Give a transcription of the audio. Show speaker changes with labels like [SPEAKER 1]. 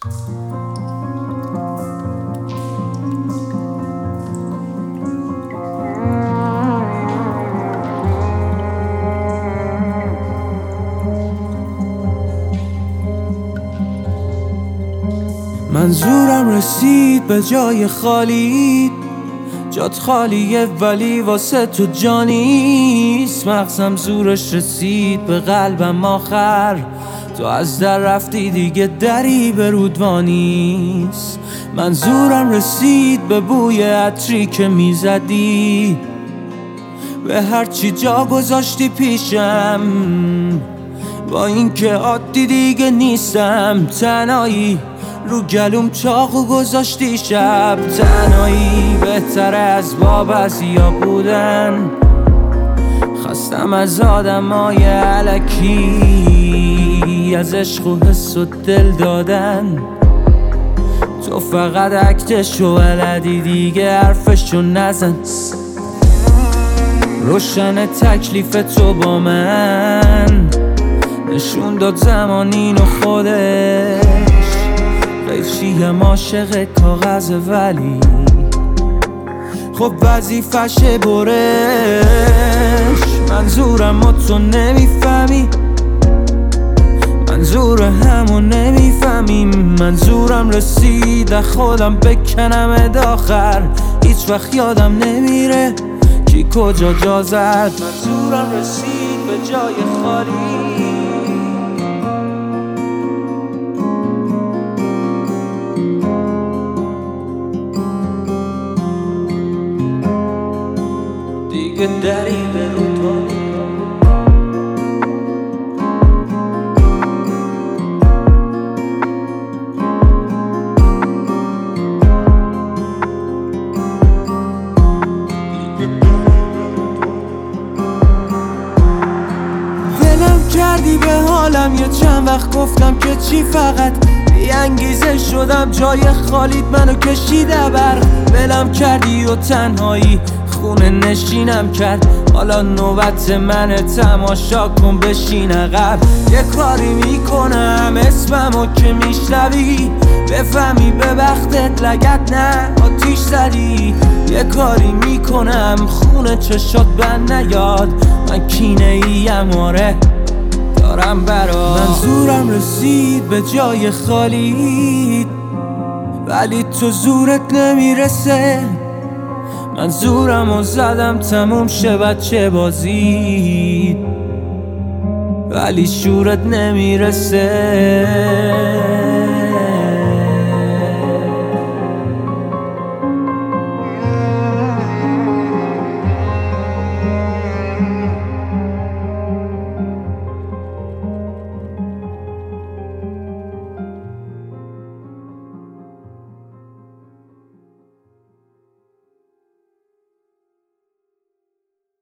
[SPEAKER 1] منظورم رسید به جای خالی، جات خالیه ولی واسه تو جانیست. مغزم زورش رسید به قلبم آخر، تو از در رفتی دیگه دری به رودوانیست. منظورم رسید به بوی عطری که میزدی، به هرچی جا گذاشتی پیشم. با اینکه عادی دیگه نیستم، تنهایی رو گلوم چاقو گذاشتی شب. تنهایی بهتره از بابزیا بودن، خستم از آدمای الکی، از عشق و حس و دل دادن. تو فقط عکتشو بلدی دیگه حرفشو نزن. روشن تکلیف تو با من، نشون داد زمان اینو خودش. قیچیم عاشق کاغذ ولی خب وظیفشه برش. منظورم تو نمیفهمی، منظور همون نمیفهمیم. منظورم رسید خودم بکنم داخر، هیچ وقت یادم نمیره کی کجا جا زد. منظورم رسید به جای خالی، دیگه دری به رودوانی. ولم کردی به حالم، یه چند وقت گفتم که چی، فقط بی انگیزه شدم جای خالیت منو کشیده بر. ولم کردی و تنهایی خونه نشینم کرد، حالا نوبت منه تماشا کن بشین عقب. یه کاری میکنم اسممو که میشنوی، بفهمی به وقتت لگت نه آتیش زدی. یه کاری میکنم خونه چشات بند نیاد، من کینه ایم آره دارم برات. منظورم رسید به جای خالی ولی تو زورت نمیرسه. منظورمو زدم تموم شه بچه بازی، ولی شورت نمیرسه.